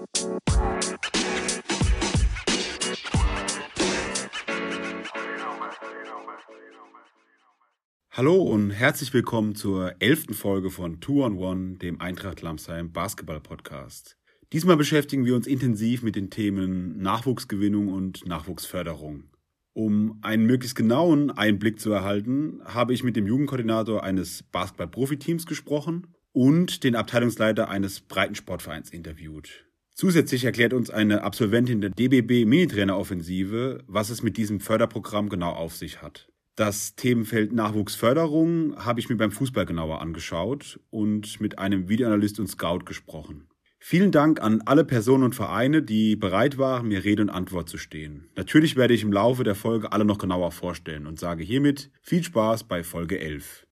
Hallo und herzlich willkommen zur 11. Folge von 2-on-1, dem Eintracht Lamsheim Basketball-Podcast. Diesmal beschäftigen wir uns intensiv mit den Themen Nachwuchsgewinnung und Nachwuchsförderung. Um einen möglichst genauen Einblick zu erhalten, habe ich mit dem Jugendkoordinator eines Basketball-Profiteams gesprochen und den Abteilungsleiter eines Breitensportvereins interviewt. Zusätzlich erklärt uns eine Absolventin der DBB Minitrainer-Offensive, was es mit diesem Förderprogramm genau auf sich hat. Das Themenfeld Nachwuchsförderung habe ich mir beim Fußball genauer angeschaut und mit einem Videoanalyst und Scout gesprochen. Vielen Dank an alle Personen und Vereine, die bereit waren, mir Rede und Antwort zu stehen. Natürlich werde ich im Laufe der Folge alle noch genauer vorstellen und sage hiermit viel Spaß bei Folge 11.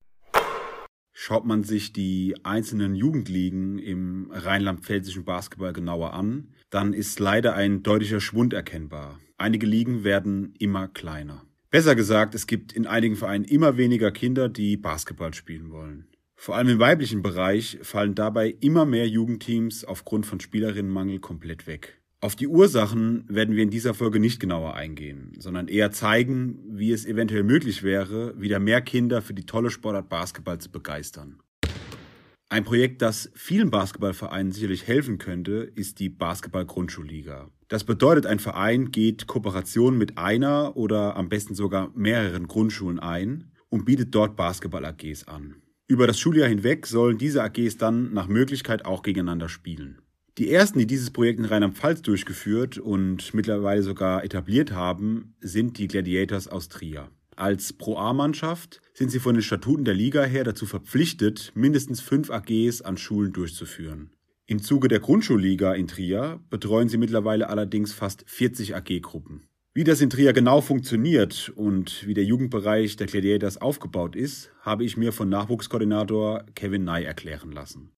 Schaut man sich die einzelnen Jugendligen im rheinland-pfälzischen Basketball genauer an, dann ist leider ein deutlicher Schwund erkennbar. Einige Ligen werden immer kleiner. Besser gesagt, es gibt in einigen Vereinen immer weniger Kinder, die Basketball spielen wollen. Vor allem im weiblichen Bereich fallen dabei immer mehr Jugendteams aufgrund von Spielerinnenmangel komplett weg. Auf die Ursachen werden wir in dieser Folge nicht genauer eingehen, sondern eher zeigen, wie es eventuell möglich wäre, wieder mehr Kinder für die tolle Sportart Basketball zu begeistern. Ein Projekt, das vielen Basketballvereinen sicherlich helfen könnte, ist die Basketball-Grundschulliga. Das bedeutet, ein Verein geht Kooperationen mit einer oder am besten sogar mehreren Grundschulen ein und bietet dort Basketball-AGs an. Über das Schuljahr hinweg sollen diese AGs dann nach Möglichkeit auch gegeneinander spielen. Die ersten, die dieses Projekt in Rheinland-Pfalz durchgeführt und mittlerweile sogar etabliert haben, sind die Gladiators aus Trier. Als Pro-A-Mannschaft sind sie von den Statuten der Liga her dazu verpflichtet, mindestens 5 AGs an Schulen durchzuführen. Im Zuge der Grundschulliga in Trier betreuen sie mittlerweile allerdings fast 40 AG-Gruppen. Wie das in Trier genau funktioniert und wie der Jugendbereich der Gladiators aufgebaut ist, habe ich mir von Nachwuchskoordinator Kevin Ney erklären lassen.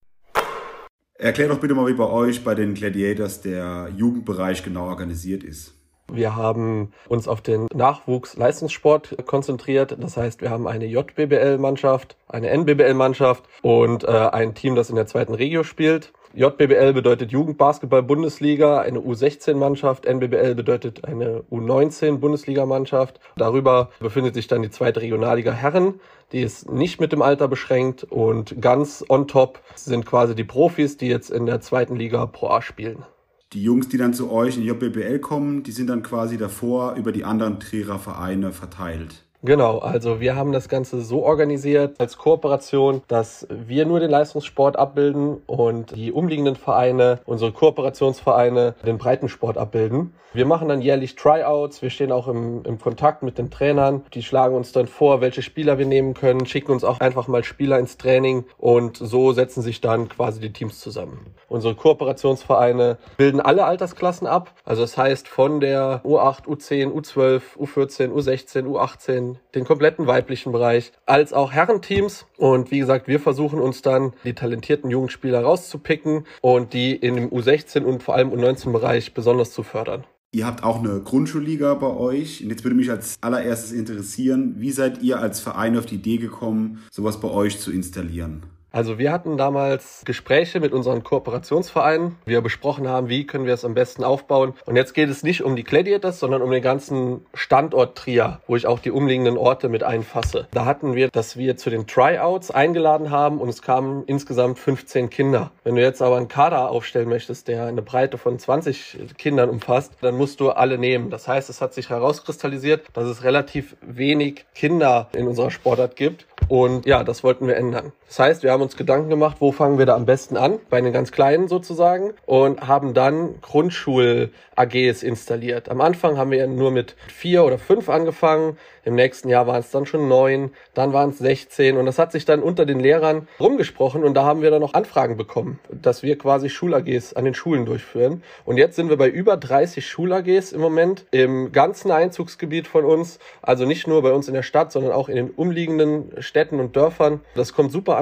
Erklär doch bitte mal, wie bei euch bei den Gladiators der Jugendbereich genau organisiert ist. Wir haben uns auf den Nachwuchsleistungssport konzentriert. Das heißt, wir haben eine JBBL-Mannschaft, eine NBBL-Mannschaft und ein Team, das in der 2. Regio spielt. JBBL bedeutet Jugendbasketball-Bundesliga, eine U16-Mannschaft. NBBL bedeutet eine U19-Bundesliga-Mannschaft. Darüber befindet sich dann die 2. Regionalliga Herren. Die ist nicht mit dem Alter beschränkt und ganz on top sind quasi die Profis, die jetzt in der 2. Liga Pro A spielen. Die Jungs, die dann zu euch in die JBBL kommen, die sind dann quasi davor über die anderen Trierer Vereine verteilt. Genau, also wir haben das Ganze so organisiert als Kooperation, dass wir nur den Leistungssport abbilden und die umliegenden Vereine, unsere Kooperationsvereine, den Breitensport abbilden. Wir machen dann jährlich Tryouts, wir stehen auch im Kontakt mit den Trainern, die schlagen uns dann vor, welche Spieler wir nehmen können, schicken uns auch einfach mal Spieler ins Training und so setzen sich dann quasi die Teams zusammen. Unsere Kooperationsvereine bilden alle Altersklassen ab, also das heißt von der U8, U10, U12, U14, U16, U18, den kompletten weiblichen Bereich, als auch Herrenteams. Und wie gesagt, wir versuchen uns dann die talentierten Jugendspieler rauszupicken und die in dem U16 und vor allem U19-Bereich besonders zu fördern. Ihr habt auch eine Grundschulliga bei euch. Und jetzt würde mich als allererstes interessieren, wie seid ihr als Verein auf die Idee gekommen, sowas bei euch zu installieren? Also wir hatten damals Gespräche mit unseren Kooperationsvereinen, wie wir besprochen haben, wie können wir es am besten aufbauen. Und jetzt geht es nicht um die Gladiators, sondern um den ganzen Standort Trier, wo ich auch die umliegenden Orte mit einfasse. Da hatten wir, dass wir zu den Tryouts eingeladen haben und es kamen insgesamt 15 Kinder. Wenn du jetzt aber einen Kader aufstellen möchtest, der eine Breite von 20 Kindern umfasst, dann musst du alle nehmen. Das heißt, es hat sich herauskristallisiert, dass es relativ wenig Kinder in unserer Sportart gibt. Und ja, das wollten wir ändern. Das heißt, wir haben uns Gedanken gemacht, wo fangen wir da am besten an, bei den ganz Kleinen sozusagen, und haben dann Grundschul-AGs installiert. Am Anfang haben wir ja nur mit 4 oder 5 angefangen, im nächsten Jahr waren es dann schon 9, dann waren es 16 und das hat sich dann unter den Lehrern rumgesprochen und da haben wir dann noch Anfragen bekommen, dass wir quasi Schul-AGs an den Schulen durchführen. Und jetzt sind wir bei über 30 Schul-AGs im Moment im ganzen Einzugsgebiet von uns, also nicht nur bei uns in der Stadt, sondern auch in den umliegenden Städten und Dörfern. Das kommt super an bei den Schulen.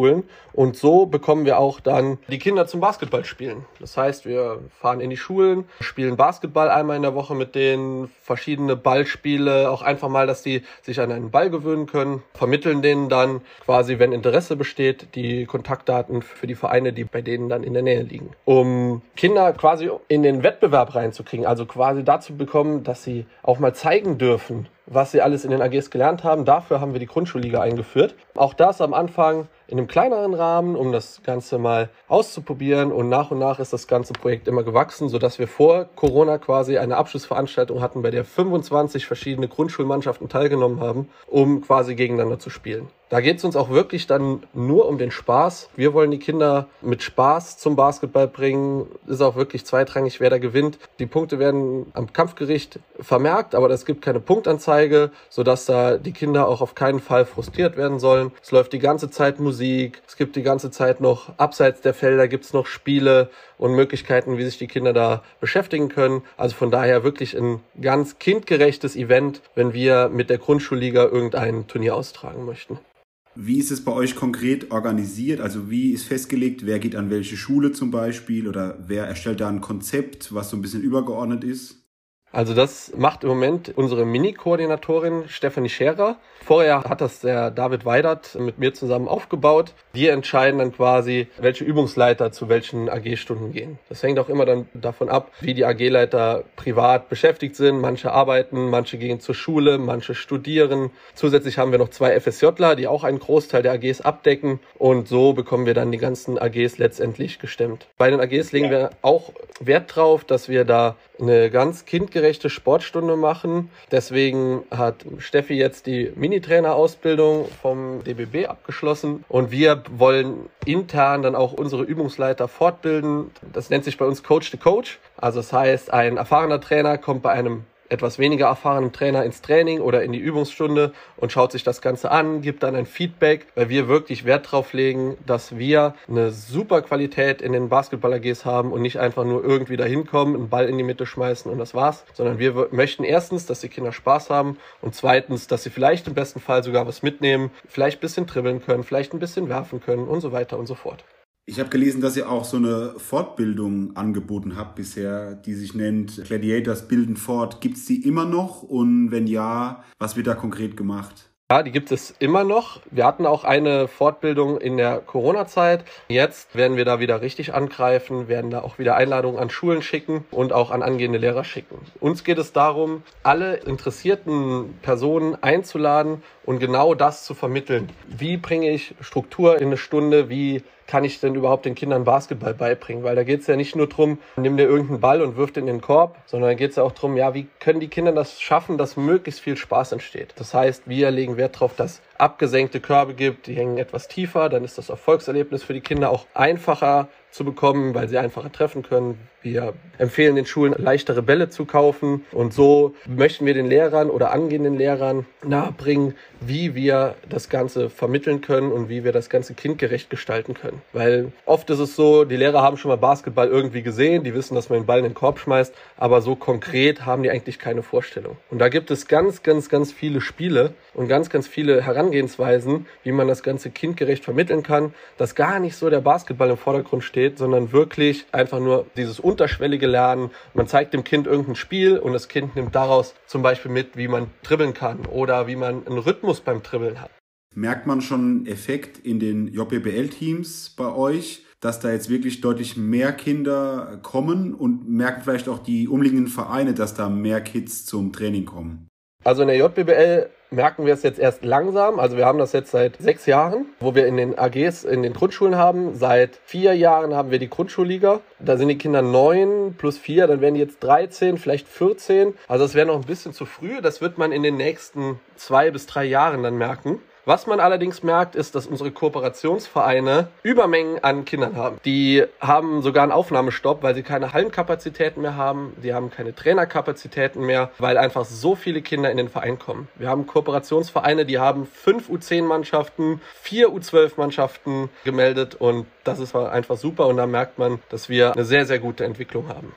Grundschulen. Und so bekommen wir auch dann die Kinder zum Basketballspielen. Das heißt, wir fahren in die Schulen, spielen Basketball einmal in der Woche mit denen, verschiedene Ballspiele, auch einfach mal, dass die sich an einen Ball gewöhnen können, vermitteln denen dann quasi, wenn Interesse besteht, die Kontaktdaten für die Vereine, die bei denen dann in der Nähe liegen. Um Kinder quasi in den Wettbewerb reinzukriegen, also quasi dazu bekommen, dass sie auch mal zeigen dürfen, was sie alles in den AGs gelernt haben. Dafür haben wir die Grundschulliga eingeführt. Auch das am Anfang in einem kleineren Rahmen, um das Ganze mal auszuprobieren. Und nach ist das ganze Projekt immer gewachsen, sodass wir vor Corona quasi eine Abschlussveranstaltung hatten, bei der 25 verschiedene Grundschulmannschaften teilgenommen haben, um quasi gegeneinander zu spielen. Da geht es uns auch wirklich dann nur um den Spaß. Wir wollen die Kinder mit Spaß zum Basketball bringen. Ist auch wirklich zweitrangig, wer da gewinnt. Die Punkte werden am Kampfgericht vermerkt, aber es gibt keine Punktanzeige, sodass da die Kinder auch auf keinen Fall frustriert werden sollen. Es läuft die ganze Zeit Musik. Es gibt die ganze Zeit noch, abseits der Felder gibt es noch Spiele und Möglichkeiten, wie sich die Kinder da beschäftigen können. Also von daher wirklich ein ganz kindgerechtes Event, wenn wir mit der Grundschulliga irgendein Turnier austragen möchten. Wie ist es bei euch konkret organisiert? Also wie ist festgelegt, wer geht an welche Schule zum Beispiel oder wer erstellt da ein Konzept, was so ein bisschen übergeordnet ist? Also das macht im Moment unsere Mini-Koordinatorin Stefanie Scherer. Vorher hat das der David Weidert mit mir zusammen aufgebaut. Wir entscheiden dann quasi, welche Übungsleiter zu welchen AG-Stunden gehen. Das hängt auch immer dann davon ab, wie die AG-Leiter privat beschäftigt sind. Manche arbeiten, manche gehen zur Schule, manche studieren. Zusätzlich haben wir noch 2 FSJler, die auch einen Großteil der AGs abdecken. Und so bekommen wir dann die ganzen AGs letztendlich gestemmt. Bei den AGs legen wir auch Wert drauf, dass wir da eine ganz kindgerechte Sportstunde machen. Deswegen hat Steffi jetzt die Mini-Trainer-Ausbildung vom DBB abgeschlossen und wir wollen intern dann auch unsere Übungsleiter fortbilden. Das nennt sich bei uns Coach the Coach. Also das heißt, ein erfahrener Trainer kommt bei einem etwas weniger erfahrenen Trainer ins Training oder in die Übungsstunde und schaut sich das Ganze an, gibt dann ein Feedback, weil wir wirklich Wert drauf legen, dass wir eine super Qualität in den Basketball-AGs haben und nicht einfach nur irgendwie da hinkommen, einen Ball in die Mitte schmeißen und das war's, sondern wir möchten erstens, dass die Kinder Spaß haben und zweitens, dass sie vielleicht im besten Fall sogar was mitnehmen, vielleicht ein bisschen dribbeln können, vielleicht ein bisschen werfen können und so weiter und so fort. Ich habe gelesen, dass ihr auch so eine Fortbildung angeboten habt bisher, die sich nennt Gladiators bilden fort. Gibt es die immer noch? Und wenn ja, was wird da konkret gemacht? Ja, die gibt es immer noch. Wir hatten auch eine Fortbildung in der Corona-Zeit. Jetzt werden wir da wieder richtig angreifen, werden da auch wieder Einladungen an Schulen schicken und auch an angehende Lehrer schicken. Uns geht es darum, alle interessierten Personen einzuladen und genau das zu vermitteln. Wie bringe ich Struktur in eine Stunde? Wie kann ich denn überhaupt den Kindern Basketball beibringen? Weil da geht es ja nicht nur darum, nimm dir irgendeinen Ball und wirf den in den Korb, sondern da geht es ja auch darum, ja, wie können die Kinder das schaffen, dass möglichst viel Spaß entsteht. Das heißt, wir legen Wert darauf, dass abgesenkte Körbe gibt, die hängen etwas tiefer, dann ist das Erfolgserlebnis für die Kinder auch einfacher zu bekommen, weil sie einfacher treffen können. Wir empfehlen den Schulen, leichtere Bälle zu kaufen und so möchten wir den Lehrern oder angehenden Lehrern nahebringen, wie wir das Ganze vermitteln können und wie wir das Ganze kindgerecht gestalten können. Weil oft ist es so, die Lehrer haben schon mal Basketball irgendwie gesehen, die wissen, dass man den Ball in den Korb schmeißt, aber so konkret haben die eigentlich keine Vorstellung. Und da gibt es ganz viele Spiele und ganz viele Herangehensweisen, wie man das Ganze kindgerecht vermitteln kann, dass gar nicht so der Basketball im Vordergrund steht, sondern wirklich einfach nur dieses unterschwellige Lernen. Man zeigt dem Kind irgendein Spiel und das Kind nimmt daraus zum Beispiel mit, wie man dribbeln kann oder wie man einen Rhythmus beim Dribbeln hat. Merkt man schon einen Effekt in den JBL-Teams bei euch, dass da jetzt wirklich deutlich mehr Kinder kommen und merken vielleicht auch die umliegenden Vereine, dass da mehr Kids zum Training kommen? Also in der JBL merken wir es jetzt erst langsam. Also wir haben das jetzt seit 6 Jahren, wo wir in den AGs, in den Grundschulen haben. Seit 4 Jahren haben wir die Grundschulliga. Da sind die Kinder 9 plus 4, dann werden die jetzt 13, vielleicht 14. Also das wäre noch ein bisschen zu früh. Das wird man in den nächsten 2 bis 3 Jahren dann merken. Was man allerdings merkt, ist, dass unsere Kooperationsvereine Übermengen an Kindern haben. Die haben sogar einen Aufnahmestopp, weil sie keine Hallenkapazitäten mehr haben. Die haben keine Trainerkapazitäten mehr, weil einfach so viele Kinder in den Verein kommen. Wir haben Kooperationsvereine, die haben 5 U10-Mannschaften, 4 U12-Mannschaften gemeldet und das ist einfach super und da merkt man, dass wir eine sehr gute Entwicklung haben.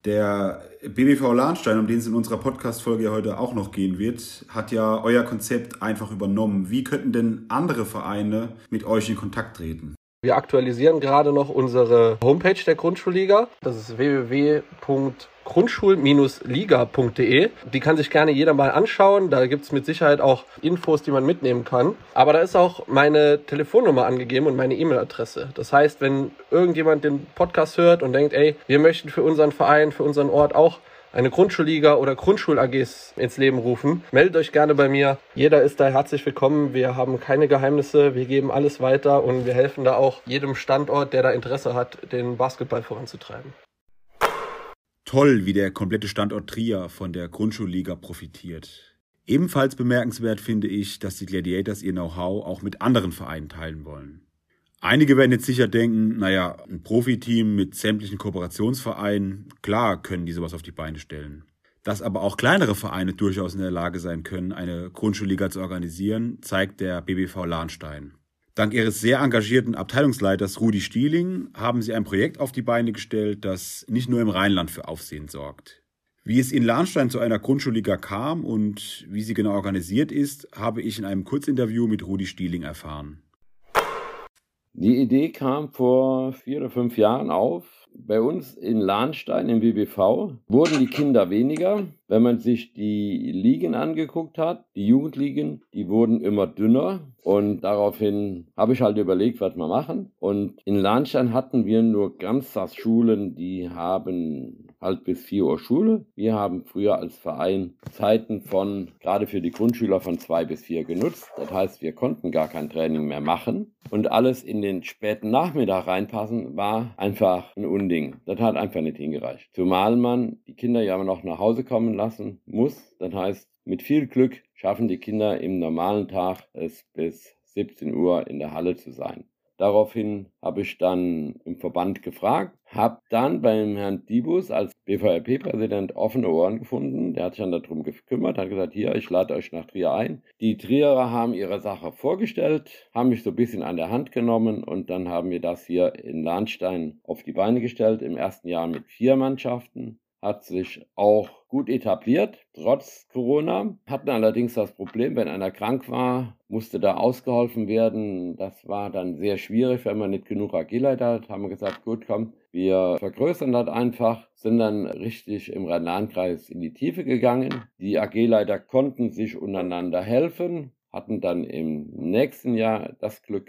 Der BBV Lahnstein, um den es in unserer Podcast-Folge heute auch noch gehen wird, hat ja euer Konzept einfach übernommen. Wie könnten denn andere Vereine mit euch in Kontakt treten? Wir aktualisieren gerade noch unsere Homepage der Grundschulliga. Das ist www.grundschul-liga.de. Die kann sich gerne jeder mal anschauen. Da gibt es mit Sicherheit auch Infos, die man mitnehmen kann. Aber da ist auch meine Telefonnummer angegeben und meine E-Mail-Adresse. Das heißt, wenn irgendjemand den Podcast hört und denkt, wir möchten für unseren Verein, für unseren Ort auch eine Grundschulliga oder Grundschul-AGs ins Leben rufen, meldet euch gerne bei mir. Jeder ist da herzlich willkommen. Wir haben keine Geheimnisse, wir geben alles weiter und wir helfen da auch jedem Standort, der da Interesse hat, den Basketball voranzutreiben. Toll, wie der komplette Standort Trier von der Grundschulliga profitiert. Ebenfalls bemerkenswert finde ich, dass die Gladiators ihr Know-how auch mit anderen Vereinen teilen wollen. Einige werden jetzt sicher denken, ein Profiteam mit sämtlichen Kooperationsvereinen, klar können die sowas auf die Beine stellen. Dass aber auch kleinere Vereine durchaus in der Lage sein können, eine Grundschulliga zu organisieren, zeigt der BBV Lahnstein. Dank ihres sehr engagierten Abteilungsleiters Rudi Stieling haben sie ein Projekt auf die Beine gestellt, das nicht nur im Rheinland für Aufsehen sorgt. Wie es in Lahnstein zu einer Grundschulliga kam und wie sie genau organisiert ist, habe ich in einem Kurzinterview mit Rudi Stieling erfahren. Die Idee kam vor 4 oder 5 Jahren auf. Bei uns in Lahnstein im BBV wurden die Kinder weniger. Wenn man sich die Ligen angeguckt hat, die Jugendligen, die wurden immer dünner. Und daraufhin habe ich halt überlegt, was wir machen. Und in Lahnstein hatten wir nur Ganztagsschulen, die haben halt bis 4 Uhr Schule. Wir haben früher als Verein Zeiten von, gerade für die Grundschüler, von 2 bis 4 genutzt. Das heißt, wir konnten gar kein Training mehr machen. Und alles in den späten Nachmittag reinpassen, war einfach ein Unding. Das hat einfach nicht hingereicht. Zumal man die Kinder ja noch nach Hause kommen lassen muss. Das heißt, mit viel Glück schaffen die Kinder im normalen Tag es bis 17 Uhr in der Halle zu sein. Daraufhin habe ich dann im Verband gefragt, habe dann beim Herrn Dibus als BVRP-Präsident offene Ohren gefunden. Der hat sich dann darum gekümmert, hat gesagt, hier, ich lade euch nach Trier ein. Die Trierer haben ihre Sache vorgestellt, haben mich so ein bisschen an der Hand genommen und dann haben wir das hier in Lahnstein auf die Beine gestellt. Im ersten Jahr mit 4 Mannschaften. Hat sich auch gut etabliert, trotz Corona. Hatten allerdings das Problem, wenn einer krank war, musste da ausgeholfen werden. Das war dann sehr schwierig, wenn man nicht genug AG-Leiter hat. Haben wir gesagt, gut, komm, wir vergrößern das einfach. Sind dann richtig im Rhein-Lahn-Kreis in die Tiefe gegangen. Die AG-Leiter konnten sich untereinander helfen, hatten dann im nächsten Jahr das Glück,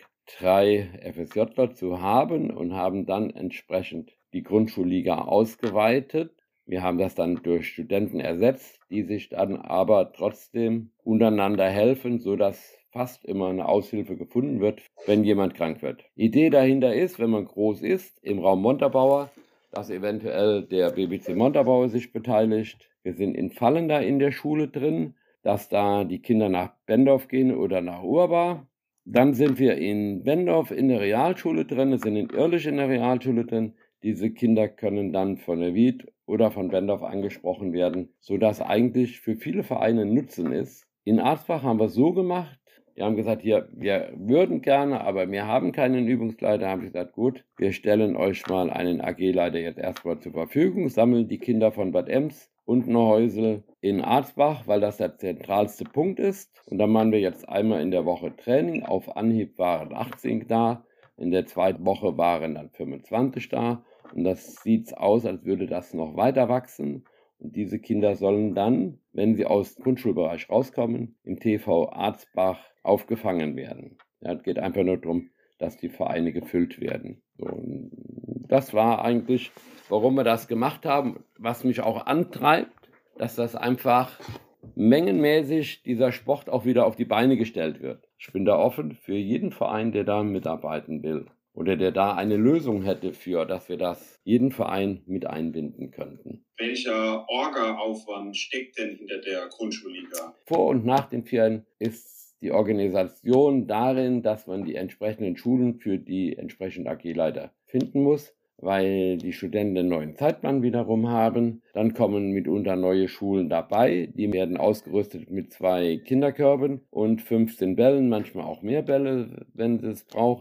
3 FSJler zu haben und haben dann entsprechend die Grundschulliga ausgeweitet. Wir haben das dann durch Studenten ersetzt, die sich dann aber trotzdem untereinander helfen, sodass fast immer eine Aushilfe gefunden wird, wenn jemand krank wird. Idee dahinter ist, wenn man groß ist, im Raum Montabaur, dass eventuell der BBC Montabaur sich beteiligt. Wir sind in Fallenda in der Schule drin, dass da die Kinder nach Bendorf gehen oder nach Urbar. Dann sind wir in Bendorf in der Realschule drin, sind in Irlich in der Realschule drin. Diese Kinder können dann von der Wied oder von Bendorf angesprochen werden, sodass eigentlich für viele Vereine ein Nutzen ist. In Arzbach haben wir es so gemacht, die haben gesagt, hier, wir würden gerne, aber wir haben keinen Übungsleiter. Haben gesagt, gut, wir stellen euch mal einen AG-Leiter jetzt erstmal zur Verfügung, sammeln die Kinder von Bad Ems und Neuhäusel in Arzbach, weil das der zentralste Punkt ist. Und dann machen wir jetzt einmal in der Woche Training. Auf Anhieb waren 18 da, in der zweiten Woche waren dann 25 da. Und das sieht aus, als würde das noch weiter wachsen. Und diese Kinder sollen dann, wenn sie aus dem Grundschulbereich rauskommen, im TV Arzbach aufgefangen werden. Ja, es geht einfach nur darum, dass die Vereine gefüllt werden. So, und das war eigentlich, warum wir das gemacht haben, was mich auch antreibt, dass das einfach mengenmäßig dieser Sport auch wieder auf die Beine gestellt wird. Ich bin da offen für jeden Verein, der da mitarbeiten will. Oder der da eine Lösung hätte für, dass wir das jeden Verein mit einbinden könnten. Welcher Orga-Aufwand steckt denn hinter der Grundschulliga? Vor und nach den Ferien ist die Organisation darin, dass man die entsprechenden Schulen für die entsprechenden AG-Leiter finden muss, weil die Studenten einen neuen Zeitplan wiederum haben. Dann kommen mitunter neue Schulen dabei. Die werden ausgerüstet mit 2 Kinderkörben und 15 Bällen, manchmal auch mehr Bälle, wenn sie es brauchen.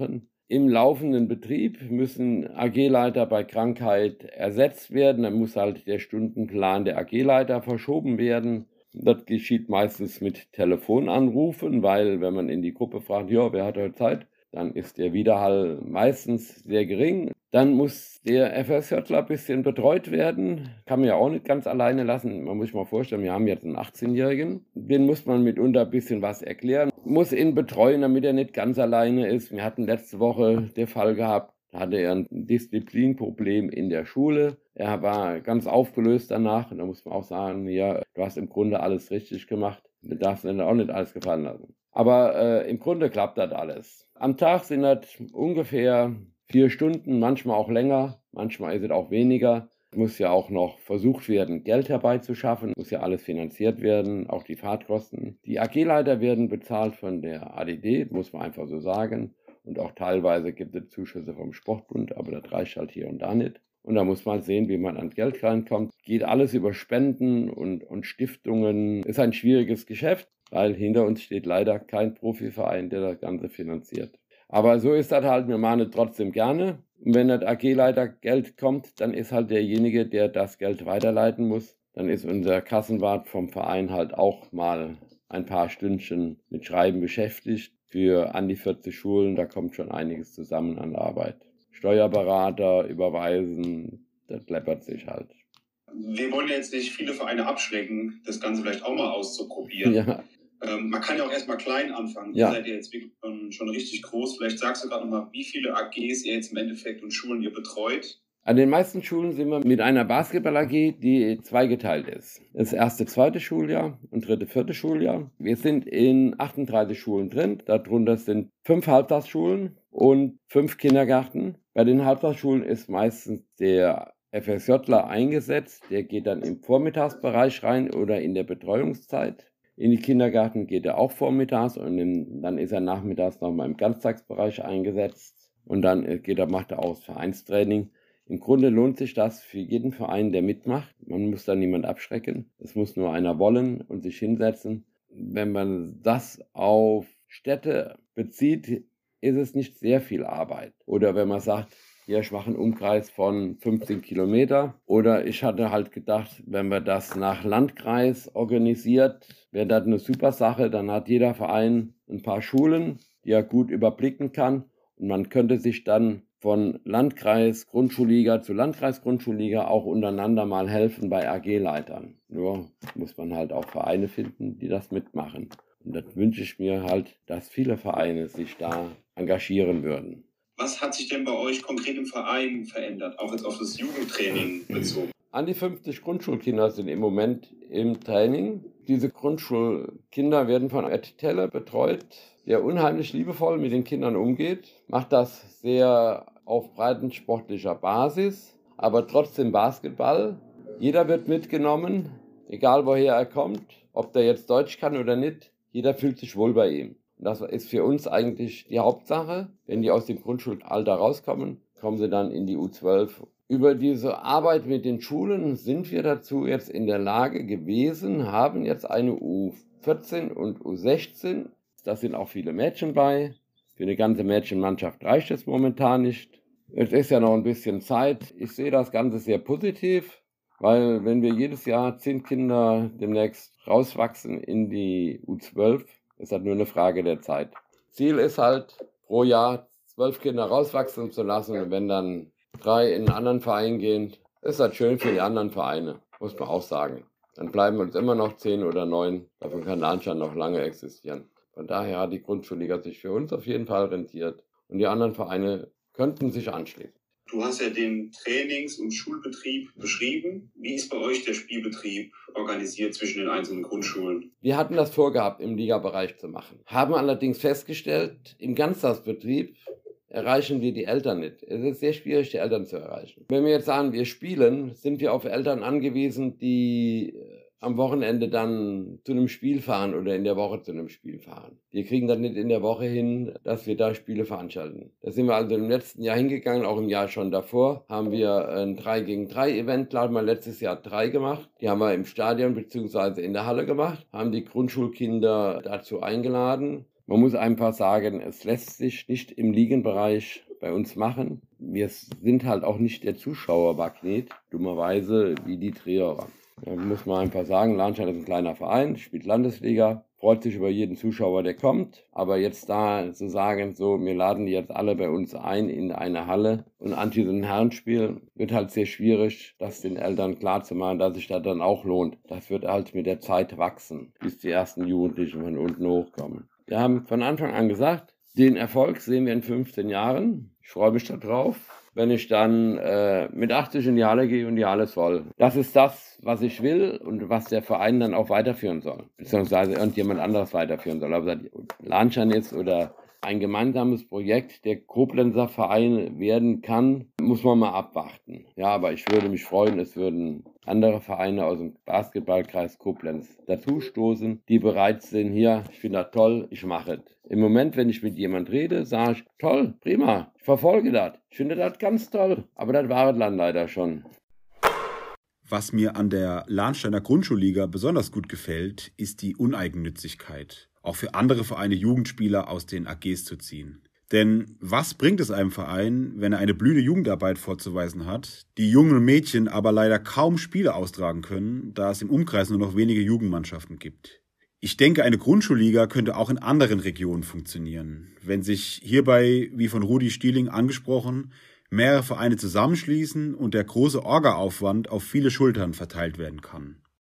Im laufenden Betrieb müssen AG-Leiter bei Krankheit ersetzt werden. Dann muss halt der Stundenplan der AG-Leiter verschoben werden. Das geschieht meistens mit Telefonanrufen, weil wenn man in die Gruppe fragt, ja, wer hat heute Zeit, dann ist der Widerhall meistens sehr gering. Dann muss der FSJler ein bisschen betreut werden. Kann man ja auch nicht ganz alleine lassen. Man muss sich mal vorstellen, wir haben jetzt einen 18-Jährigen. Den muss man mitunter ein bisschen was erklären. Muss ihn betreuen, damit er nicht ganz alleine ist. Wir hatten letzte Woche den Fall gehabt, da hatte er ein Disziplinproblem in der Schule. Er war ganz aufgelöst danach. Und da muss man auch sagen, ja, du hast im Grunde alles richtig gemacht. Du darfst dir auch nicht alles gefallen lassen. Aber im Grunde klappt das alles. Am Tag sind das ungefähr 4 Stunden, manchmal auch länger, manchmal ist es auch weniger. Es muss ja auch noch versucht werden, Geld herbeizuschaffen, muss ja alles finanziert werden, auch die Fahrtkosten. Die AG-Leiter werden bezahlt von der ADD, muss man einfach so sagen. Und auch teilweise gibt es Zuschüsse vom Sportbund, aber das reicht halt hier und da nicht. Und da muss man sehen, wie man an Geld reinkommt. Geht alles über Spenden und Stiftungen. Ist ein schwieriges Geschäft, weil hinter uns steht leider kein Profiverein, der das Ganze finanziert. Aber so ist das halt, wir machen es trotzdem gerne. Und wenn das AG-Leiter Geld kommt, dann ist halt derjenige, der das Geld weiterleiten muss. Dann ist unser Kassenwart vom Verein halt auch mal ein paar Stündchen mit Schreiben beschäftigt. Für an die 40 Schulen, da kommt schon einiges zusammen an Arbeit. Steuerberater, überweisen, das läppert sich halt. Wir wollen jetzt nicht viele Vereine abschrecken, das Ganze vielleicht auch mal auszuprobieren. Ja. Man kann ja auch erstmal klein anfangen. Ja. Ihr seid ja jetzt wirklich schon richtig groß. Vielleicht sagst du gerade nochmal, wie viele AGs ihr jetzt im Endeffekt und Schulen ihr betreut. An den meisten Schulen sind wir mit einer Basketball-AG, die zweigeteilt ist. Das erste, zweite Schuljahr und dritte, vierte Schuljahr. Wir sind in 38 Schulen drin. Darunter sind 5 Halbtagsschulen und 5 Kindergärten. Bei den Halbtagsschulen ist meistens der FSJler eingesetzt. Der geht dann im Vormittagsbereich rein oder in der Betreuungszeit. In die Kindergärten geht er auch vormittags und dann ist er nachmittags nochmal im Ganztagsbereich eingesetzt. Und dann macht er auch das Vereinstraining. Im Grunde lohnt sich das für jeden Verein, der mitmacht. Man muss da niemand abschrecken. Es muss nur einer wollen und sich hinsetzen. Wenn man das auf Städte bezieht, ist es nicht sehr viel Arbeit. Oder wenn man sagt, ja, ich mache einen Umkreis von 15 Kilometer. Oder ich hatte halt gedacht, wenn man das nach Landkreis organisiert, wäre das eine super Sache. Dann hat jeder Verein ein paar Schulen, die er gut überblicken kann. Und man könnte sich dann von Landkreis Grundschulliga zu Landkreis Grundschulliga auch untereinander mal helfen bei AG-Leitern. Nur muss man halt auch Vereine finden, die das mitmachen. Und das wünsche ich mir halt, dass viele Vereine sich da engagieren würden. Was hat sich denn bei euch konkret im Verein verändert, auch jetzt auf das Jugendtraining bezogen? An die 50 Grundschulkinder sind im Moment im Training. Diese Grundschulkinder werden von Ed Teller betreut, der unheimlich liebevoll mit den Kindern umgeht, macht das sehr auf breitensportlicher Basis, aber trotzdem Basketball. Jeder wird mitgenommen, egal woher er kommt, ob der jetzt Deutsch kann oder nicht, jeder fühlt sich wohl bei ihm. Und das ist für uns eigentlich die Hauptsache. Wenn die aus dem Grundschulalter rauskommen, kommen sie dann in die U12. Über diese Arbeit mit den Schulen sind wir dazu jetzt in der Lage gewesen, haben jetzt eine U14 und U16. Da sind auch viele Mädchen bei. Für eine ganze Mädchenmannschaft reicht es momentan nicht. Es ist ja noch ein bisschen Zeit. Ich sehe das Ganze sehr positiv, weil wenn wir jedes Jahr 10 Kinder demnächst rauswachsen in die U12, ist das nur eine Frage der Zeit. Ziel ist halt, pro Jahr 12 Kinder rauswachsen zu lassen. Und wenn dann 3 in einen anderen Verein gehen, ist das schön für die anderen Vereine, muss man auch sagen. Dann bleiben uns immer noch 10 oder 9. Davon kann Lahnstein noch lange existieren. Von daher hat die Grundschulliga sich für uns auf jeden Fall rentiert. Und die anderen Vereine könnten sich anschließen. Du hast ja den Trainings- und Schulbetrieb beschrieben. Wie ist bei euch der Spielbetrieb organisiert zwischen den einzelnen Grundschulen? Wir hatten das vorgehabt, im Ligabereich zu machen. Haben allerdings festgestellt, im Ganztagsbetrieb erreichen wir die Eltern nicht. Es ist sehr schwierig, die Eltern zu erreichen. Wenn wir jetzt sagen, wir spielen, sind wir auf Eltern angewiesen, die am Wochenende dann zu einem Spiel fahren oder in der Woche zu einem Spiel fahren. Wir kriegen das nicht in der Woche hin, dass wir da Spiele veranstalten. Da sind wir also im letzten Jahr hingegangen, auch im Jahr schon davor, haben wir ein 3-gegen-3 Event, glaube ich, letztes Jahr 3 gemacht. Die haben wir im Stadion bzw. in der Halle gemacht, haben die Grundschulkinder dazu eingeladen. Man muss einfach sagen, es lässt sich nicht im Ligenbereich bei uns machen. Wir sind halt auch nicht der Zuschauermagnet, dummerweise, wie die Trierer. Da muss man einfach sagen, Lahnstein ist ein kleiner Verein, spielt Landesliga, freut sich über jeden Zuschauer, der kommt. Aber jetzt da zu sagen, so, wir laden die jetzt alle bei uns ein in eine Halle und anschließend ein Herrenspiel, wird halt sehr schwierig, das den Eltern klarzumachen, dass sich das dann auch lohnt. Das wird halt mit der Zeit wachsen, bis die ersten Jugendlichen von unten hochkommen. Wir haben von Anfang an gesagt, den Erfolg sehen wir in 15 Jahren. Ich freue mich da drauf, wenn ich dann mit 80 in die Halle gehe und die Halle ist voll. Das ist das, was ich will und was der Verein dann auch weiterführen soll. Beziehungsweise irgendjemand anderes weiterführen soll. Ob das Lahnstein ist oder ein gemeinsames Projekt der Koblenzer Verein werden kann, muss man mal abwarten. Ja, aber ich würde mich freuen, es würden andere Vereine aus dem Basketballkreis Koblenz dazustoßen, die bereit sind, hier, ich finde das toll, ich mache es. Im Moment, wenn ich mit jemand rede, sage ich, toll, prima, ich verfolge das, ich finde das ganz toll, aber das war es dann leider schon. Was mir an der Lahnsteiner Grundschulliga besonders gut gefällt, ist die Uneigennützigkeit, auch für andere Vereine Jugendspieler aus den AGs zu ziehen. Denn was bringt es einem Verein, wenn er eine blühende Jugendarbeit vorzuweisen hat, die jungen Mädchen aber leider kaum Spiele austragen können, da es im Umkreis nur noch wenige Jugendmannschaften gibt? Ich denke, eine Grundschulliga könnte auch in anderen Regionen funktionieren, wenn sich hierbei, wie von Rudi Stieling angesprochen, mehrere Vereine zusammenschließen und der große Orga-Aufwand auf viele Schultern verteilt werden kann.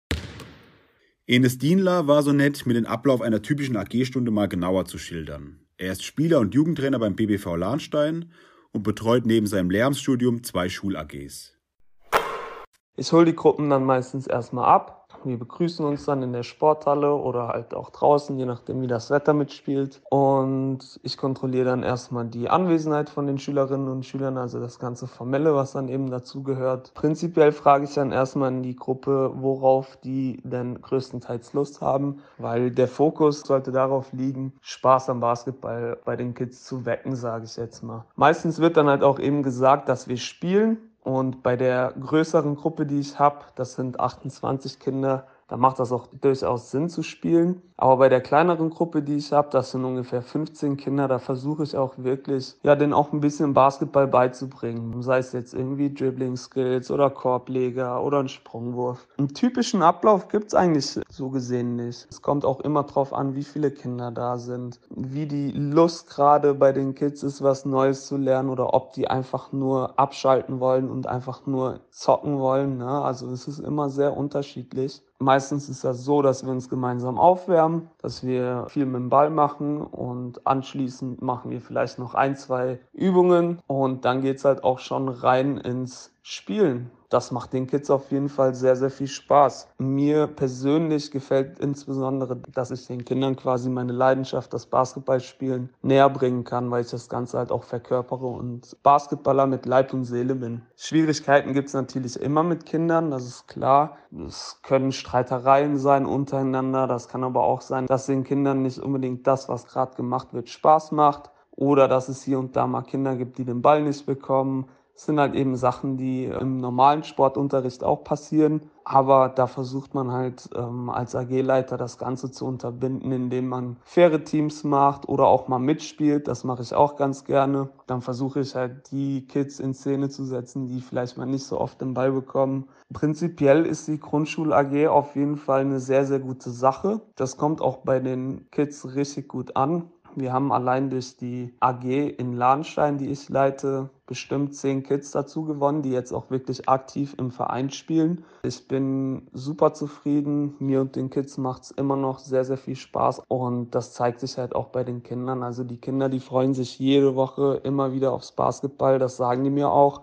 Enes Dienler war so nett, mir den Ablauf einer typischen AG-Stunde mal genauer zu schildern. Er ist Spieler und Jugendtrainer beim BBV Lahnstein und betreut neben seinem Lehramtsstudium 2 Schul-AGs. Ich hole die Gruppen dann meistens erstmal ab. Wir begrüßen uns dann in der Sporthalle oder halt auch draußen, je nachdem wie das Wetter mitspielt. Und ich kontrolliere dann erstmal die Anwesenheit von den Schülerinnen und Schülern, also das ganze Formelle, was dann eben dazu gehört. Prinzipiell frage ich dann erstmal in die Gruppe, worauf die denn größtenteils Lust haben, weil der Fokus sollte darauf liegen, Spaß am Basketball bei den Kids zu wecken, sage ich jetzt mal. Meistens wird dann halt auch eben gesagt, dass wir spielen. Und bei der größeren Gruppe, die ich habe, das sind 28 Kinder, da macht das auch durchaus Sinn zu spielen. Aber bei der kleineren Gruppe, die ich habe, das sind ungefähr 15 Kinder, da versuche ich auch wirklich, denen auch ein bisschen Basketball beizubringen. Sei es jetzt irgendwie Dribbling-Skills oder Korbleger oder ein Sprungwurf. Einen typischen Ablauf gibt es eigentlich so gesehen nicht. Es kommt auch immer drauf an, wie viele Kinder da sind, wie die Lust gerade bei den Kids ist, was Neues zu lernen oder ob die einfach nur abschalten wollen und einfach nur zocken wollen. Ne? Also es ist immer sehr unterschiedlich. Meistens ist das so, dass wir uns gemeinsam aufwärmen, dass wir viel mit dem Ball machen und anschließend machen wir vielleicht noch 1, 2 Übungen und dann geht es halt auch schon rein ins Spielen. Das macht den Kids auf jeden Fall sehr, sehr viel Spaß. Mir persönlich gefällt insbesondere, dass ich den Kindern quasi meine Leidenschaft, das Basketballspielen, näher bringen kann, weil ich das Ganze halt auch verkörpere und Basketballer mit Leib und Seele bin. Schwierigkeiten gibt es natürlich immer mit Kindern, das ist klar. Es können Streitereien sein untereinander, das kann aber auch sein, dass den Kindern nicht unbedingt das, was gerade gemacht wird, Spaß macht oder dass es hier und da mal Kinder gibt, die den Ball nicht bekommen. Das sind halt eben Sachen, die im normalen Sportunterricht auch passieren. Aber da versucht man halt als AG-Leiter das Ganze zu unterbinden, indem man faire Teams macht oder auch mal mitspielt. Das mache ich auch ganz gerne. Dann versuche ich halt die Kids in Szene zu setzen, die vielleicht mal nicht so oft den Ball bekommen. Prinzipiell ist die Grundschul-AG auf jeden Fall eine sehr, sehr gute Sache. Das kommt auch bei den Kids richtig gut an. Wir haben allein durch die AG in Lahnstein, die ich leite, bestimmt 10 Kids dazu gewonnen, die jetzt auch wirklich aktiv im Verein spielen. Ich bin super zufrieden. Mir und den Kids macht es immer noch sehr, sehr viel Spaß. Und das zeigt sich halt auch bei den Kindern. Also die Kinder, die freuen sich jede Woche immer wieder aufs Basketball. Das sagen die mir auch.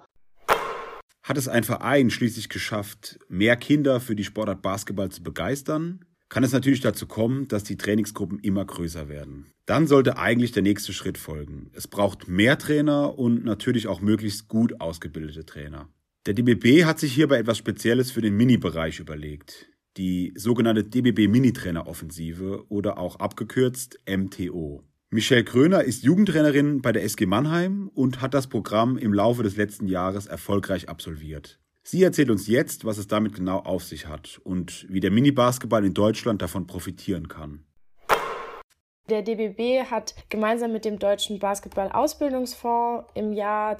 Hat es ein Verein schließlich geschafft, mehr Kinder für die Sportart Basketball zu begeistern, kann es natürlich dazu kommen, dass die Trainingsgruppen immer größer werden. Dann sollte eigentlich der nächste Schritt folgen. Es braucht mehr Trainer und natürlich auch möglichst gut ausgebildete Trainer. Der DBB hat sich hierbei etwas Spezielles für den Mini-Bereich überlegt. Die sogenannte DBB-Mini-Trainer-Offensive oder auch abgekürzt MTO. Michelle Kröner ist Jugendtrainerin bei der SG Mannheim und hat das Programm im Laufe des letzten Jahres erfolgreich absolviert. Sie erzählt uns jetzt, was es damit genau auf sich hat und wie der Mini-Basketball in Deutschland davon profitieren kann. Der DBB hat gemeinsam mit dem Deutschen Basketball-Ausbildungsfonds im Jahr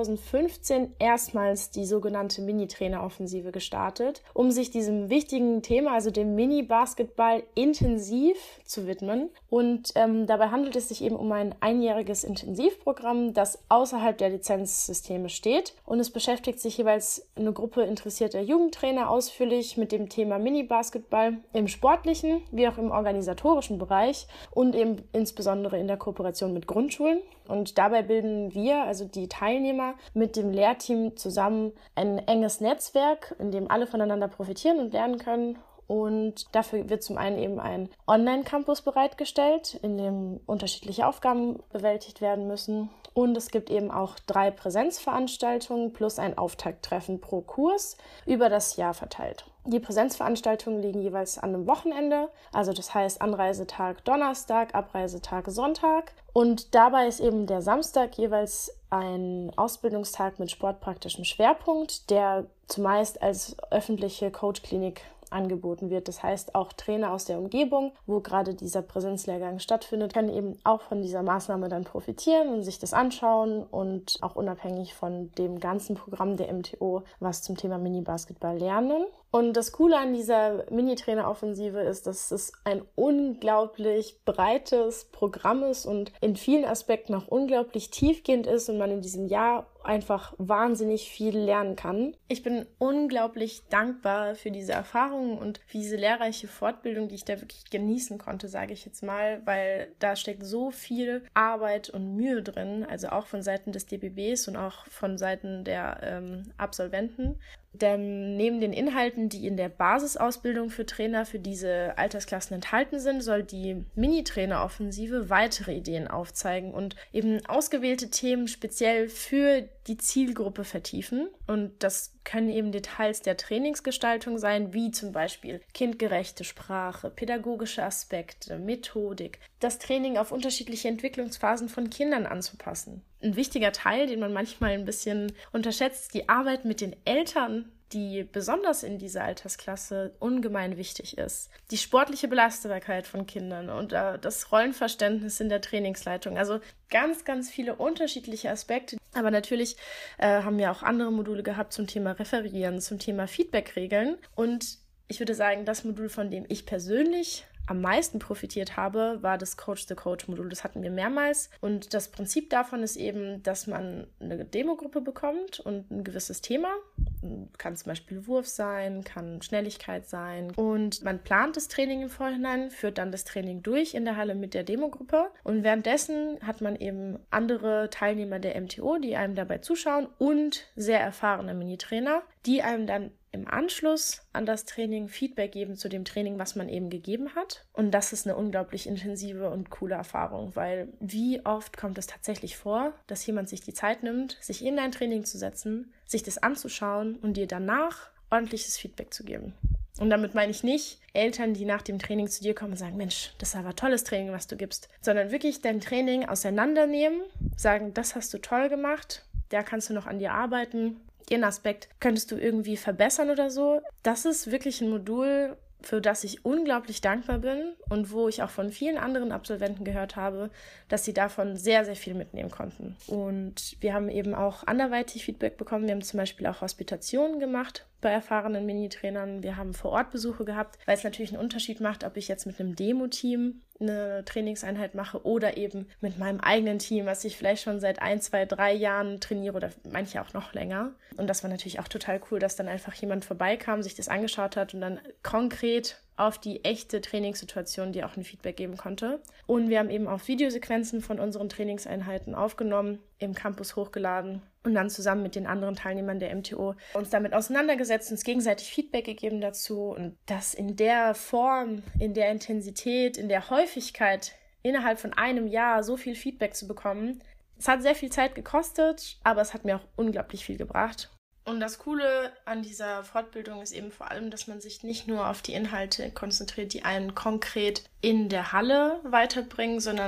2015 erstmals die sogenannte Mini-Trainer-Offensive gestartet, um sich diesem wichtigen Thema, also dem Mini-Basketball, intensiv zu widmen. Und dabei handelt es sich eben um ein einjähriges Intensivprogramm, das außerhalb der Lizenzsysteme steht. Und es beschäftigt sich jeweils eine Gruppe interessierter Jugendtrainer ausführlich mit dem Thema Mini-Basketball im sportlichen wie auch im organisatorischen Bereich und eben insbesondere in der Kooperation mit Grundschulen. Und dabei bilden wir, also die Teilnehmer, mit dem Lehrteam zusammen ein enges Netzwerk, in dem alle voneinander profitieren und lernen können. Und dafür wird zum einen eben ein Online-Campus bereitgestellt, in dem unterschiedliche Aufgaben bewältigt werden müssen. Und es gibt eben auch 3 Präsenzveranstaltungen plus ein Auftakttreffen pro Kurs über das Jahr verteilt. Die Präsenzveranstaltungen liegen jeweils an einem Wochenende, also das heißt Anreisetag Donnerstag, Abreisetag Sonntag. Und dabei ist eben der Samstag jeweils ein Ausbildungstag mit sportpraktischem Schwerpunkt, der zumeist als öffentliche Coachklinik angeboten wird. Das heißt, auch Trainer aus der Umgebung, wo gerade dieser Präsenzlehrgang stattfindet, können eben auch von dieser Maßnahme dann profitieren und sich das anschauen und auch unabhängig von dem ganzen Programm der MTO was zum Thema Mini-Basketball lernen. Und das Coole an dieser Mini-Trainer-Offensive ist, dass es ein unglaublich breites Programm ist und in vielen Aspekten auch unglaublich tiefgehend ist und man in diesem Jahr einfach wahnsinnig viel lernen kann. Ich bin unglaublich dankbar für diese Erfahrungen und für diese lehrreiche Fortbildung, die ich da wirklich genießen konnte, sage ich jetzt mal, weil da steckt so viel Arbeit und Mühe drin, also auch von Seiten des DBBs und auch von Seiten der Absolventen. Denn neben den Inhalten, die in der Basisausbildung für Trainer für diese Altersklassen enthalten sind, soll die Mini-Trainer-Offensive weitere Ideen aufzeigen und eben ausgewählte Themen speziell für die Zielgruppe vertiefen. Und das können eben Details der Trainingsgestaltung sein, wie zum Beispiel kindgerechte Sprache, pädagogische Aspekte, Methodik, das Training auf unterschiedliche Entwicklungsphasen von Kindern anzupassen. Ein wichtiger Teil, den man manchmal ein bisschen unterschätzt, ist die Arbeit mit den Eltern, die besonders in dieser Altersklasse ungemein wichtig ist. Die sportliche Belastbarkeit von Kindern und das Rollenverständnis in der Trainingsleitung. Also ganz, ganz viele unterschiedliche Aspekte. Aber natürlich haben wir auch andere Module gehabt zum Thema Referieren, zum Thema Feedbackregeln. Und ich würde sagen, das Modul, von dem ich persönlich am meisten profitiert habe, war das Coach-the-Coach-Modul. Das hatten wir mehrmals. Und das Prinzip davon ist eben, dass man eine Demogruppe bekommt und ein gewisses Thema. Kann zum Beispiel Wurf sein, kann Schnelligkeit sein. Und man plant das Training im Vorhinein, führt dann das Training durch in der Halle mit der Demogruppe. Und währenddessen hat man eben andere Teilnehmer der MTO, die einem dabei zuschauen und sehr erfahrene Minitrainer, die einem dann im Anschluss an das Training Feedback geben zu dem Training, was man eben gegeben hat. Und das ist eine unglaublich intensive und coole Erfahrung, weil wie oft kommt es tatsächlich vor, dass jemand sich die Zeit nimmt, sich in dein Training zu setzen, sich das anzuschauen und dir danach ordentliches Feedback zu geben. Und damit meine ich nicht Eltern, die nach dem Training zu dir kommen und sagen, Mensch, das ist aber tolles Training, was du gibst, sondern wirklich dein Training auseinandernehmen, sagen, das hast du toll gemacht, da kannst du noch an dir arbeiten, den Aspekt könntest du irgendwie verbessern oder so. Das ist wirklich ein Modul, für das ich unglaublich dankbar bin und wo ich auch von vielen anderen Absolventen gehört habe, dass sie davon sehr, sehr viel mitnehmen konnten. Und wir haben eben auch anderweitig Feedback bekommen. Wir haben zum Beispiel auch Hospitationen gemacht bei erfahrenen Minitrainern. Wir haben Vor-Ort-Besuche gehabt, weil es natürlich einen Unterschied macht, ob ich jetzt mit einem Demo-Team eine Trainingseinheit mache oder eben mit meinem eigenen Team, was ich vielleicht schon seit 1, 2, 3 Jahren trainiere oder manche auch noch länger. Und das war natürlich auch total cool, dass dann einfach jemand vorbeikam, sich das angeschaut hat und dann konkret auf die echte Trainingssituation, die auch ein Feedback geben konnte. Und wir haben eben auch Videosequenzen von unseren Trainingseinheiten aufgenommen, im Campus hochgeladen und dann zusammen mit den anderen Teilnehmern der MTO uns damit auseinandergesetzt, uns gegenseitig Feedback gegeben dazu. Und das in der Form, in der Intensität, in der Häufigkeit innerhalb von einem Jahr so viel Feedback zu bekommen, es hat sehr viel Zeit gekostet, aber es hat mir auch unglaublich viel gebracht. Und das Coole an dieser Fortbildung ist eben vor allem, dass man sich nicht nur auf die Inhalte konzentriert, die einen konkret in der Halle weiterbringen, sondern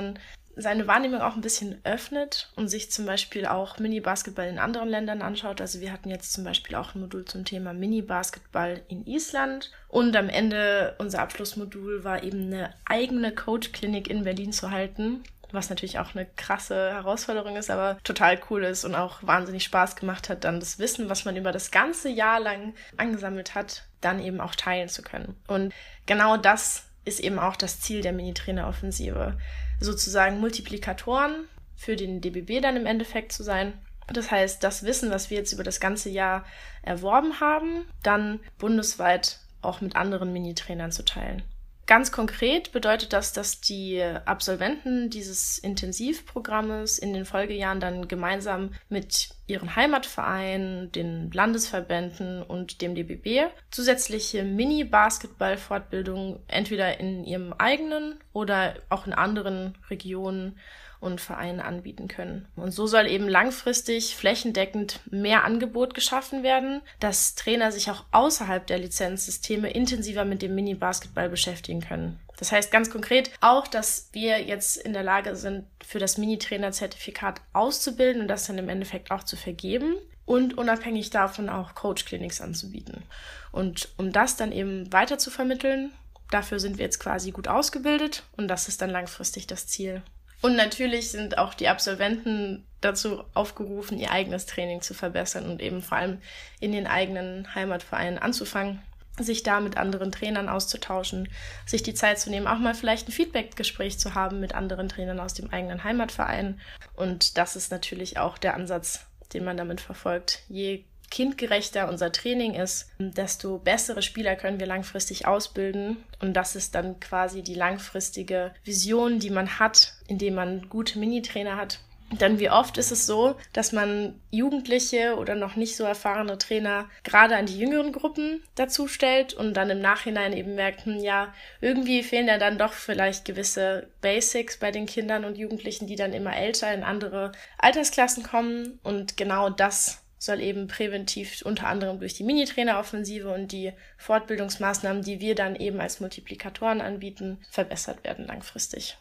seine Wahrnehmung auch ein bisschen öffnet und sich zum Beispiel auch Mini-Basketball in anderen Ländern anschaut. Also wir hatten jetzt zum Beispiel auch ein Modul zum Thema Mini-Basketball in Island und am Ende unser Abschlussmodul war eben eine eigene Coach-Klinik in Berlin zu halten, was natürlich auch eine krasse Herausforderung ist, aber total cool ist und auch wahnsinnig Spaß gemacht hat, dann das Wissen, was man über das ganze Jahr lang angesammelt hat, dann eben auch teilen zu können. Und genau das ist eben auch das Ziel der Mini-Trainer-Offensive, sozusagen Multiplikatoren für den DBB dann im Endeffekt zu sein. Das heißt, das Wissen, was wir jetzt über das ganze Jahr erworben haben, dann bundesweit auch mit anderen Mini-Trainern zu teilen. Ganz konkret bedeutet das, dass die Absolventen dieses Intensivprogrammes in den Folgejahren dann gemeinsam mit ihren Heimatvereinen, den Landesverbänden und dem DBB zusätzliche Mini-Basketball-Fortbildungen entweder in ihrem eigenen oder auch in anderen Regionen und Vereinen anbieten können. Und so soll eben langfristig flächendeckend mehr Angebot geschaffen werden, dass Trainer sich auch außerhalb der Lizenzsysteme intensiver mit dem Mini-Basketball beschäftigen können. Das heißt ganz konkret auch, dass wir jetzt in der Lage sind, für das Mini-Trainer-Zertifikat auszubilden und das dann im Endeffekt auch zu vergeben und unabhängig davon auch Coach-Clinics anzubieten. Und um das dann eben weiter zu vermitteln, dafür sind wir jetzt quasi gut ausgebildet und das ist dann langfristig das Ziel. Und natürlich sind auch die Absolventen dazu aufgerufen, ihr eigenes Training zu verbessern und eben vor allem in den eigenen Heimatvereinen anzufangen, sich da mit anderen Trainern auszutauschen, sich die Zeit zu nehmen, auch mal vielleicht ein Feedbackgespräch zu haben mit anderen Trainern aus dem eigenen Heimatverein. Und das ist natürlich auch der Ansatz, den man damit verfolgt. Je kindgerechter unser Training ist, desto bessere Spieler können wir langfristig ausbilden. Und das ist dann quasi die langfristige Vision, die man hat, indem man gute Minitrainer hat. Denn wie oft ist es so, dass man Jugendliche oder noch nicht so erfahrene Trainer gerade an die jüngeren Gruppen dazu stellt und dann im Nachhinein eben merkt, irgendwie fehlen ja dann doch vielleicht gewisse Basics bei den Kindern und Jugendlichen, die dann immer älter in andere Altersklassen kommen. Und genau das soll eben präventiv unter anderem durch die Mini-Trainer-Offensive und die Fortbildungsmaßnahmen, die wir dann eben als Multiplikatoren anbieten, verbessert werden langfristig.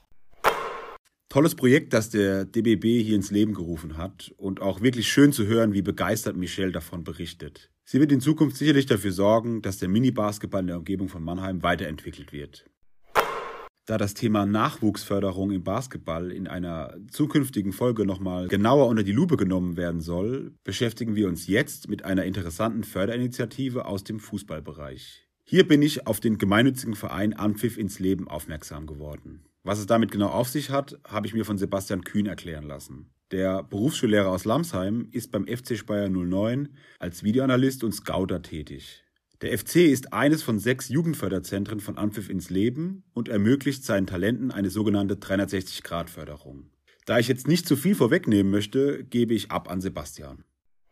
Tolles Projekt, das der DBB hier ins Leben gerufen hat und auch wirklich schön zu hören, wie begeistert Michelle davon berichtet. Sie wird in Zukunft sicherlich dafür sorgen, dass der Mini-Basketball in der Umgebung von Mannheim weiterentwickelt wird. Da das Thema Nachwuchsförderung im Basketball in einer zukünftigen Folge nochmal genauer unter die Lupe genommen werden soll, beschäftigen wir uns jetzt mit einer interessanten Förderinitiative aus dem Fußballbereich. Hier bin ich auf den gemeinnützigen Verein Anpfiff ins Leben aufmerksam geworden. Was es damit genau auf sich hat, habe ich mir von Sebastian Kühn erklären lassen. Der Berufsschullehrer aus Lamsheim ist beim FC Speyer 09 als Videoanalyst und Scouter tätig. Der FC ist eines von 6 Jugendförderzentren von Anpfiff ins Leben und ermöglicht seinen Talenten eine sogenannte 360-Grad-Förderung. Da ich jetzt nicht zu viel vorwegnehmen möchte, gebe ich ab an Sebastian.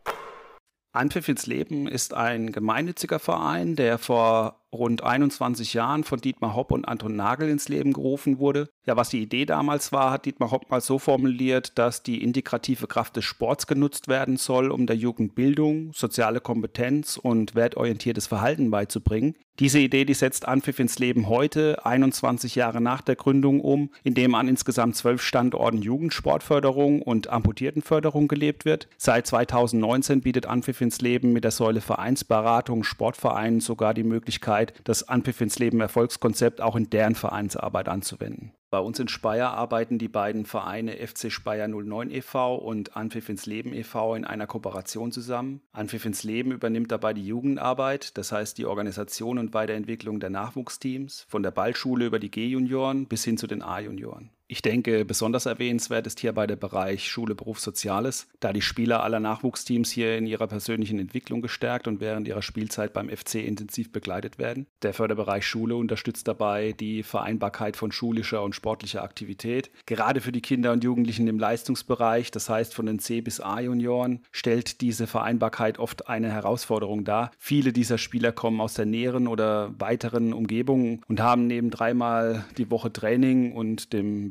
Anpfiff ins Leben ist ein gemeinnütziger Verein, der vor rund 21 Jahren von Dietmar Hopp und Anton Nagel ins Leben gerufen wurde. Ja, was die Idee damals war, hat Dietmar Hopp mal so formuliert, dass die integrative Kraft des Sports genutzt werden soll, um der Jugend Bildung, soziale Kompetenz und wertorientiertes Verhalten beizubringen. Diese Idee, die setzt Anpfiff ins Leben heute, 21 Jahre nach der Gründung um, indem an insgesamt 12 Standorten Jugendsportförderung und Amputiertenförderung gelebt wird. Seit 2019 bietet Anpfiff ins Leben mit der Säule Vereinsberatung Sportvereinen sogar die Möglichkeit, das Anpfiff ins Leben Erfolgskonzept auch in deren Vereinsarbeit anzuwenden. Bei uns in Speyer arbeiten die beiden Vereine FC Speyer 09 e.V. und Anpfiff ins Leben e.V. in einer Kooperation zusammen. Anpfiff ins Leben übernimmt dabei die Jugendarbeit, das heißt die Organisation und Weiterentwicklung der Nachwuchsteams, von der Ballschule über die G-Junioren bis hin zu den A-Junioren. Ich denke, besonders erwähnenswert ist hierbei der Bereich Schule, Beruf, Soziales, da die Spieler aller Nachwuchsteams hier in ihrer persönlichen Entwicklung gestärkt und während ihrer Spielzeit beim FC intensiv begleitet werden. Der Förderbereich Schule unterstützt dabei die Vereinbarkeit von schulischer und sportlicher Aktivität. Gerade für die Kinder und Jugendlichen im Leistungsbereich, das heißt von den C- bis A-Junioren, stellt diese Vereinbarkeit oft eine Herausforderung dar. Viele dieser Spieler kommen aus der näheren oder weiteren Umgebung und haben neben 3-mal die Woche Training und dem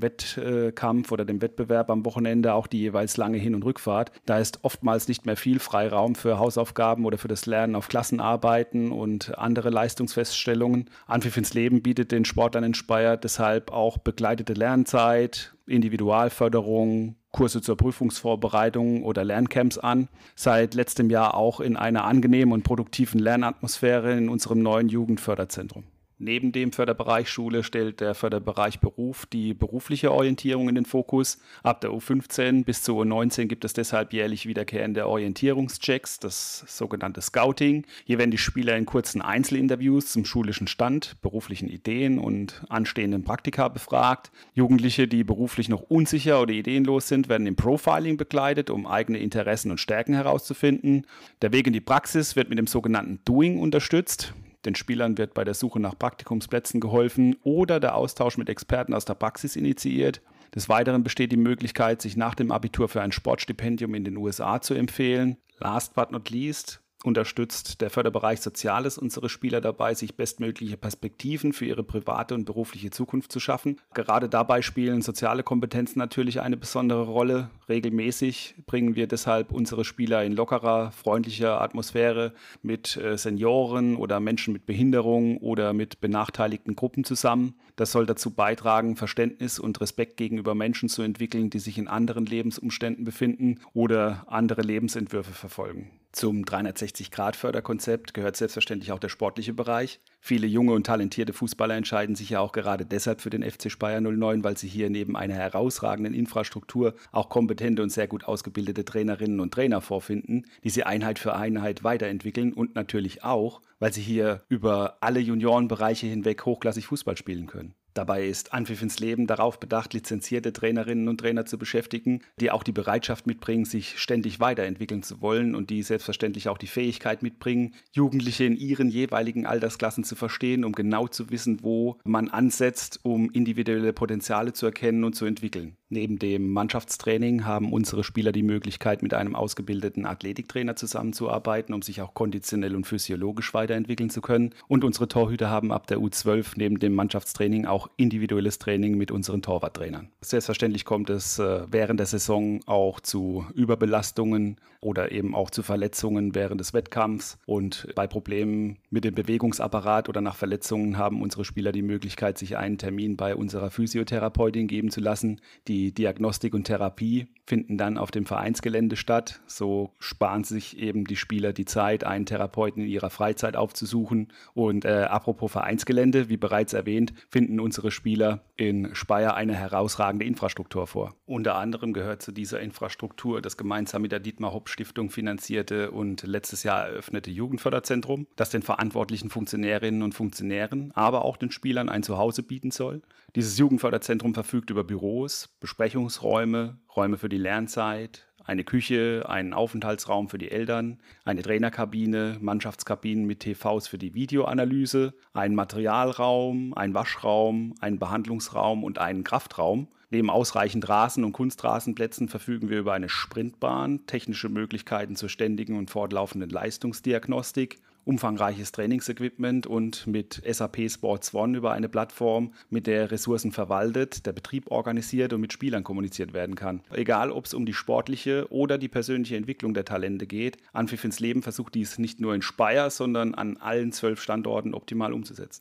Wettkampf oder dem Wettbewerb am Wochenende auch die jeweils lange Hin- und Rückfahrt. Da ist oftmals nicht mehr viel Freiraum für Hausaufgaben oder für das Lernen auf Klassenarbeiten und andere Leistungsfeststellungen. Anpfiff ins Leben bietet den Sportlern in Speyer deshalb auch begleitete Lernzeit, Individualförderung, Kurse zur Prüfungsvorbereitung oder Lerncamps an. Seit letztem Jahr auch in einer angenehmen und produktiven Lernatmosphäre in unserem neuen Jugendförderzentrum. Neben dem Förderbereich Schule stellt der Förderbereich Beruf die berufliche Orientierung in den Fokus. Ab der U15 bis zur U19 gibt es deshalb jährlich wiederkehrende Orientierungschecks, das sogenannte Scouting. Hier werden die Spieler in kurzen Einzelinterviews zum schulischen Stand, beruflichen Ideen und anstehenden Praktika befragt. Jugendliche, die beruflich noch unsicher oder ideenlos sind, werden im Profiling begleitet, um eigene Interessen und Stärken herauszufinden. Der Weg in die Praxis wird mit dem sogenannten Doing unterstützt. Den Spielern wird bei der Suche nach Praktikumsplätzen geholfen oder der Austausch mit Experten aus der Praxis initiiert. Des Weiteren besteht die Möglichkeit, sich nach dem Abitur für ein Sportstipendium in den USA zu empfehlen. Last but not least unterstützt der Förderbereich Soziales unsere Spieler dabei, sich bestmögliche Perspektiven für ihre private und berufliche Zukunft zu schaffen. Gerade dabei spielen soziale Kompetenzen natürlich eine besondere Rolle. Regelmäßig bringen wir deshalb unsere Spieler in lockerer, freundlicher Atmosphäre mit Senioren oder Menschen mit Behinderung oder mit benachteiligten Gruppen zusammen. Das soll dazu beitragen, Verständnis und Respekt gegenüber Menschen zu entwickeln, die sich in anderen Lebensumständen befinden oder andere Lebensentwürfe verfolgen. Zum 360-Grad-Förderkonzept gehört selbstverständlich auch der sportliche Bereich. Viele junge und talentierte Fußballer entscheiden sich ja auch gerade deshalb für den FC Speyer 09, weil sie hier neben einer herausragenden Infrastruktur auch kompetente und sehr gut ausgebildete Trainerinnen und Trainer vorfinden, die sie Einheit für Einheit weiterentwickeln und natürlich auch, weil sie hier über alle Juniorenbereiche hinweg hochklassig Fußball spielen können. Dabei ist Anpfiff ins Leben darauf bedacht, lizenzierte Trainerinnen und Trainer zu beschäftigen, die auch die Bereitschaft mitbringen, sich ständig weiterentwickeln zu wollen und die selbstverständlich auch die Fähigkeit mitbringen, Jugendliche in ihren jeweiligen Altersklassen zu verstehen, um genau zu wissen, wo man ansetzt, um individuelle Potenziale zu erkennen und zu entwickeln. Neben dem Mannschaftstraining haben unsere Spieler die Möglichkeit, mit einem ausgebildeten Athletiktrainer zusammenzuarbeiten, um sich auch konditionell und physiologisch weiterentwickeln zu können. Und unsere Torhüter haben ab der U12 neben dem Mannschaftstraining auch individuelles Training mit unseren Torwarttrainern. Selbstverständlich kommt es während der Saison auch zu Überbelastungen oder eben auch zu Verletzungen während des Wettkampfs. Und bei Problemen mit dem Bewegungsapparat oder nach Verletzungen haben unsere Spieler die Möglichkeit, sich einen Termin bei unserer Physiotherapeutin geben zu lassen. Die Diagnostik und Therapie finden dann auf dem Vereinsgelände statt. So sparen sich eben die Spieler die Zeit, einen Therapeuten in ihrer Freizeit aufzusuchen. Und apropos Vereinsgelände, wie bereits erwähnt, finden unsere Spieler in Speyer eine herausragende Infrastruktur vor. Unter anderem gehört zu dieser Infrastruktur das gemeinsam mit der Dietmar-Hopp-Stiftung finanzierte und letztes Jahr eröffnete Jugendförderzentrum, das den verantwortlichen Funktionärinnen und Funktionären, aber auch den Spielern ein Zuhause bieten soll. Dieses Jugendförderzentrum verfügt über Büros, Besprechungsräume, Räume für die Lernzeit, eine Küche, einen Aufenthaltsraum für die Eltern, eine Trainerkabine, Mannschaftskabinen mit TVs für die Videoanalyse, einen Materialraum, einen Waschraum, einen Behandlungsraum und einen Kraftraum. Neben ausreichend Rasen- und Kunstrasenplätzen verfügen wir über eine Sprintbahn, technische Möglichkeiten zur ständigen und fortlaufenden Leistungsdiagnostik, umfangreiches Trainingsequipment und mit SAP Sports One über eine Plattform, mit der Ressourcen verwaltet, der Betrieb organisiert und mit Spielern kommuniziert werden kann. Egal, ob es um die sportliche oder die persönliche Entwicklung der Talente geht, Anpfiff ins Leben versucht dies nicht nur in Speyer, sondern an allen 12 Standorten optimal umzusetzen.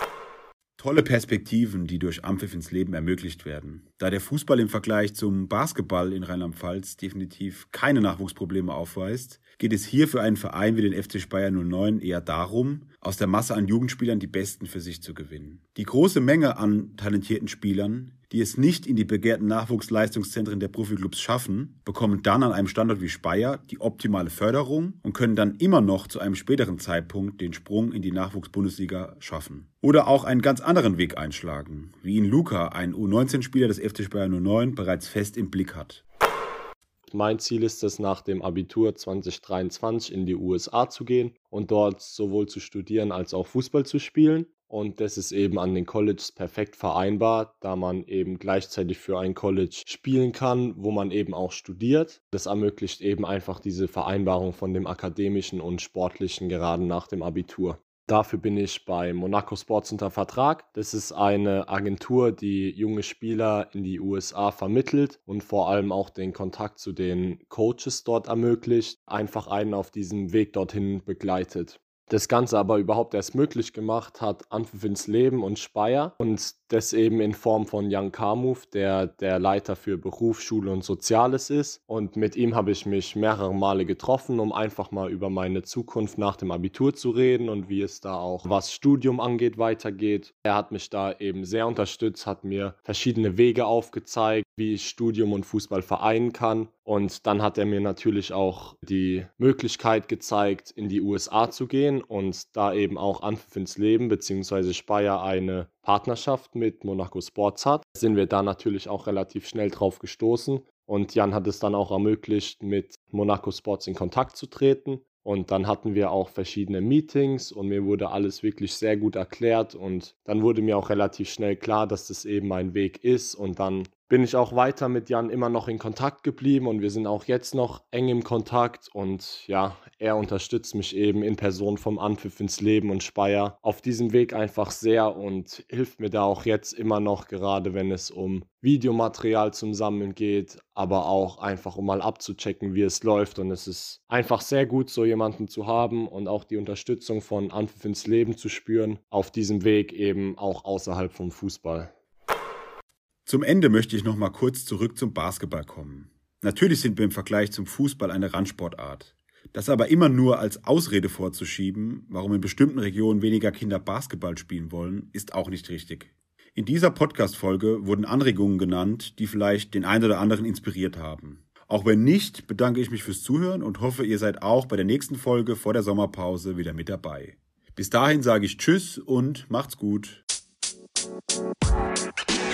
Tolle Perspektiven, die durch Anpfiff ins Leben ermöglicht werden. Da der Fußball im Vergleich zum Basketball in Rheinland-Pfalz definitiv keine Nachwuchsprobleme aufweist, geht es hier für einen Verein wie den FC Speyer 09 eher darum, aus der Masse an Jugendspielern die Besten für sich zu gewinnen. Die große Menge an talentierten Spielern, die es nicht in die begehrten Nachwuchsleistungszentren der Profiklubs schaffen, bekommen dann an einem Standort wie Speyer die optimale Förderung und können dann immer noch zu einem späteren Zeitpunkt den Sprung in die Nachwuchsbundesliga schaffen. Oder auch einen ganz anderen Weg einschlagen, wie ihn Luca, ein U19-Spieler des FC Speyer 09, bereits fest im Blick hat. Mein Ziel ist es, nach dem Abitur 2023 in die USA zu gehen und dort sowohl zu studieren als auch Fußball zu spielen. Und das ist eben an den Colleges perfekt vereinbar, da man eben gleichzeitig für ein College spielen kann, wo man eben auch studiert. Das ermöglicht eben einfach diese Vereinbarung von dem akademischen und sportlichen gerade nach dem Abitur. Dafür bin ich bei Monaco Sports unter Vertrag. Das ist eine Agentur, die junge Spieler in die USA vermittelt und vor allem auch den Kontakt zu den Coaches dort ermöglicht, einfach einen auf diesem Weg dorthin begleitet. Das Ganze aber überhaupt erst möglich gemacht hat Anpfiff ins Leben und Speyer und das eben in Form von Jan Kamuth, der Leiter für Beruf, Schule und Soziales ist. Und mit ihm habe ich mich mehrere Male getroffen, um einfach mal über meine Zukunft nach dem Abitur zu reden und wie es da auch, was Studium angeht, weitergeht. Er hat mich da eben sehr unterstützt, hat mir verschiedene Wege aufgezeigt, wie ich Studium und Fußball vereinen kann. Und dann hat er mir natürlich auch die Möglichkeit gezeigt, in die USA zu gehen und da eben auch Anpfiff ins Leben bzw. Speyer eine Partnerschaft mit Monaco Sports hat. Sind wir da natürlich auch relativ schnell drauf gestoßen und Jan hat es dann auch ermöglicht, mit Monaco Sports in Kontakt zu treten. Und dann hatten wir auch verschiedene Meetings und mir wurde alles wirklich sehr gut erklärt und dann wurde mir auch relativ schnell klar, dass das eben mein Weg ist und dann bin ich auch weiter mit Jan immer noch in Kontakt geblieben und wir sind auch jetzt noch eng im Kontakt und ja, er unterstützt mich eben in Person vom Anpfiff ins Leben und Speyer auf diesem Weg einfach sehr und hilft mir da auch jetzt immer noch, gerade wenn es um Videomaterial zum Sammeln geht, aber auch einfach um mal abzuchecken, wie es läuft und es ist einfach sehr gut, so jemanden zu haben und auch die Unterstützung von Anpfiff ins Leben zu spüren, auf diesem Weg eben auch außerhalb vom Fußball. Zum Ende möchte ich noch mal kurz zurück zum Basketball kommen. Natürlich sind wir im Vergleich zum Fußball eine Randsportart. Das aber immer nur als Ausrede vorzuschieben, warum in bestimmten Regionen weniger Kinder Basketball spielen wollen, ist auch nicht richtig. In dieser Podcast-Folge wurden Anregungen genannt, die vielleicht den einen oder anderen inspiriert haben. Auch wenn nicht, bedanke ich mich fürs Zuhören und hoffe, ihr seid auch bei der nächsten Folge vor der Sommerpause wieder mit dabei. Bis dahin sage ich Tschüss und macht's gut.